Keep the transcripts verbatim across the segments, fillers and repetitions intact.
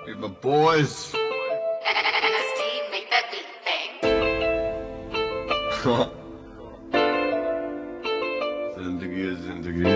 We my boys. S T, make that beat bang. जिंदगी है जिंदगी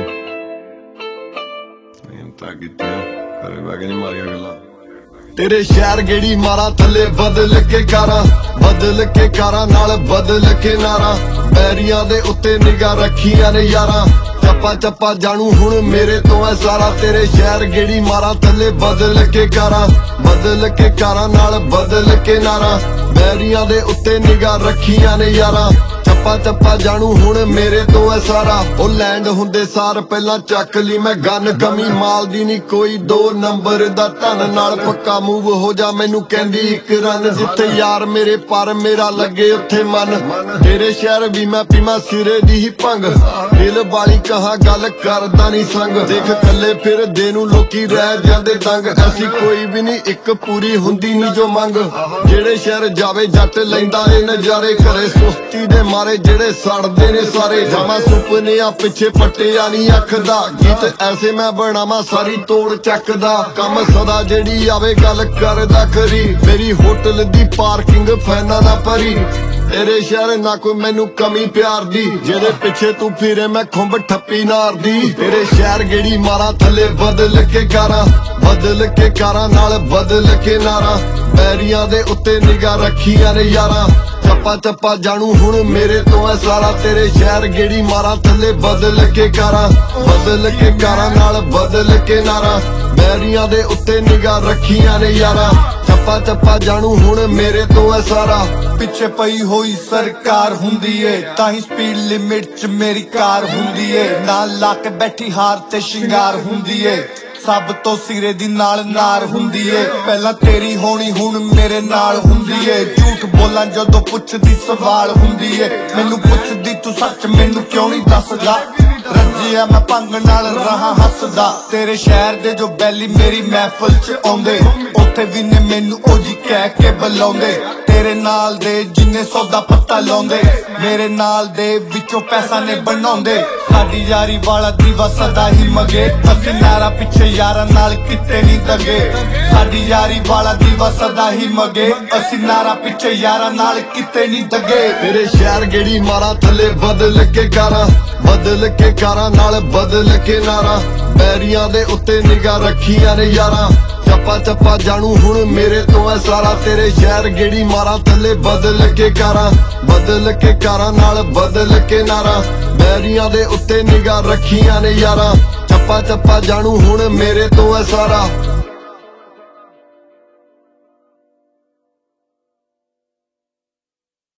मिहनतां कीतियां घरे बैठ के नहीं मारियां गल्लां तेरे शहर गेड़ी मारा थले बदल के कारा बदल के कारा नाल बदल के नारा पैरियां दे उत्ते निगाह रखियां ने यारा चप्पा चप्पा जानू हुण मेरे तो है सारा तेरे शहर गेड़ी मारा थले बदल के कारा बदल के कारा नाल बदल के नारा पैरियां दे उत्ते निगाह रखियां ने यारा चप्पा चप्पा जानू हुण मेरे तो है सारा ओ लैंड हुंदे सार पहला चक ली मैं गन कमी माल दी नहीं कोई दो नंबर दा धन नाल पक्का मूव हो जा मैनू कहंदी इक रन जिथे यार मेरे पर मेरा लगे उत्थे मन तेरे शहर भी मैं पीमा सिरे दी ही भंग दिल वाली कहा गल करदा नहीं संग देख कल्ले फिर दे नू लोकी रह जांदे तंग ऐसी कोई भी नहीं एक पूरी हुंदी नहीं जो मंग जेड़े शहर जावे जट लैंदा ए नजारे करे सुस्ती दे मारे जेड़े सड़दे ने सारे जामा सुपने आ पिछे पट्टिया नहीं अखदा गीत ऐसे मैं बनावा सारी तोड़ चकदा कम सदा जेड़ी आवे गल करदा खरी मेरी होटल दी पार्किंग फैना ना भरी तेरे शहर ना कोई मैनू कमी प्यार दी जेदे पिछे तू फिरे मैं खुंब ठप्पी नार दी तेरे शहर गेड़ी मारा थले बदल के कारा बदल के कारा नाल बदल के नारा पैरियां दे उत्ते निगाह रखियां ने यारा चप्पा चप्पा जानू हुण मेरे तो है सारा तेरे शहर गेड़ी मारा थले बदल के कारा बदल के कारा नाल बदल के नारा पैरियां दे उत्ते निगाह रखियां ने यारा चप्पा चप्पा जानू हुण मेरे तो है सारा पिछे पई होई सरकार हुंदी ए ताही स्पीड लिमिट च मेरी कार हुंदी ए नाल ला के बैठी हार ते शिंगार हुंदी ए सब तो सिरे दी नाल नार हुंदी ए पहला तेरी होनी हुण मेरे नाल हुंदी ए झूठ बोलां जदों पुछदी सवाल हुंदी ए मैनू पुछदी तू सच मैनू क्यों नहीं दसदा रजिया मैं भंग नाल रहा हसदा तेरे शहर दे जो बैली मेरी महफिल च आउंदे उत्थे भी ने मैनू ओ जी कह के बुलाउंदे तेरे नाल दे जिन्ने सौदा पत्ता लाउंदे मेरे नाल दे विचों पैसा ने बनाउंदे साडी यारी वाला दीवा सदा ही मगे असीं नारा पिछे यारां नाल किते नहीं दगे साडी यारी वाला दीवा सदा ही मगे असीं नारा पिछे यारां नाल किते नहीं दगे तेरे शहर गेड़ी मारा थले बदल के कारा बदल के कारा नाल बदल के नारा पैरियां दे उत्ते निगाह रखियां ने यारा चप्पा चप्पा जानू हुण मेरे तो है सारा तेरे शहर गेड़ी मारा थले बदल के कारा बदल के कारा नाल बदल के नारा पैरियां दे उत्ते निगाह रखियां ने यारा चप्पा चप्पा जानू हुण मेरे तो है सारा।